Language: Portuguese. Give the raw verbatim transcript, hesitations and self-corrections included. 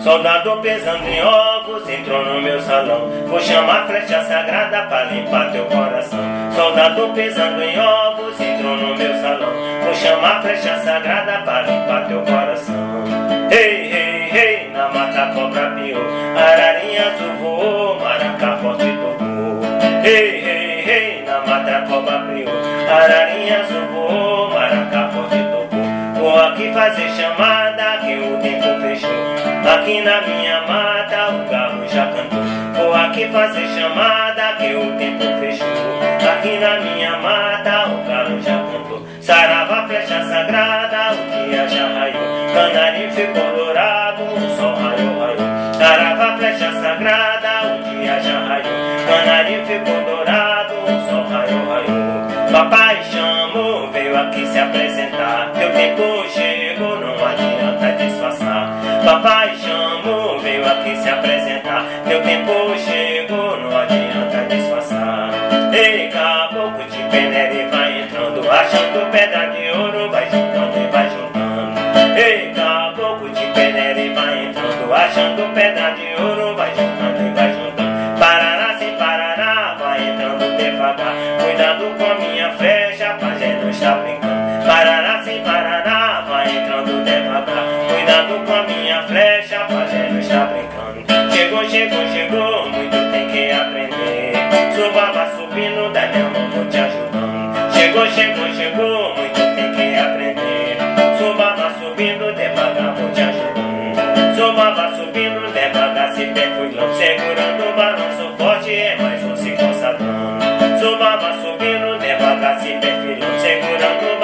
Soldado pesando em ovos entrou no meu salão. Vou chamar a flecha sagrada pra limpar teu coração. Soldado pesando em ovos entrou no meu salão. Vou chamar a flecha sagrada pra limpar teu coração. Ei, ei, ei, na mata cobra piou, ararinha azul voou, maracá forte tocou. Ei, ei, ei, na mata cobra piou, ararinha azul voou, maracá forte tocou. Vou aqui fazer chamada que o tempo fechou. Aqui na minha mata o galo já cantou. Vou aqui fazer chamada que o tempo fechou. Aqui na minha mata o galo já cantou. Sarava, flecha sagrada, o dia já raiou. Canarinho ficou dourado, o sol raiou, raiou. Sarava, flecha sagrada, o dia já raiou. Canarinho ficou dourado, o sol raiou, raiou. Papai chamou, veio aqui se apresentar. Meu tempo chegou, não adianta disfarçar. Papai chamou, veio aqui se apresentar. Meu tempo chegou, não adianta disfarçar. Ei, caboclo de peneira vai entrando, achando pedra de ouro, vai juntando e vai juntando. Ei, caboclo de peneira vai entrando, achando pedra de ouro, vai juntando e vai juntando. Parará sem parará, vai entrando devagar. Cuidado com a minha flecha, pajé não está brincando. Parará sem parará, vai entrando devagar. Cuidado com a minha flecha, pajé não está brincando. Chegou, chegou, chegou, muito tem que aprender. Suba, vá subindo, dá minha mão, vou te ajudando. Chegou, chegou, chegou, muito tem que aprender. Suba, vá subindo, devagar, vou te ajudando. Suba, vá subindo, devagar, se pé fui longe. Segurando o balanço forte, é mais um se consagrando. Suba, vá subindo, devagar, se pé fui longe. Segurando o